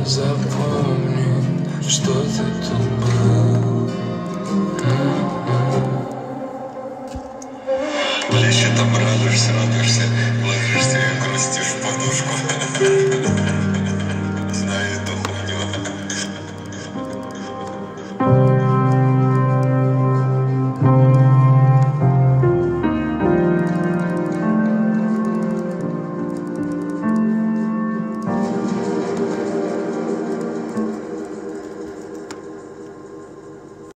запомни, что ты тут был. Еще там радуешься, ложишься и грустишь в подушку.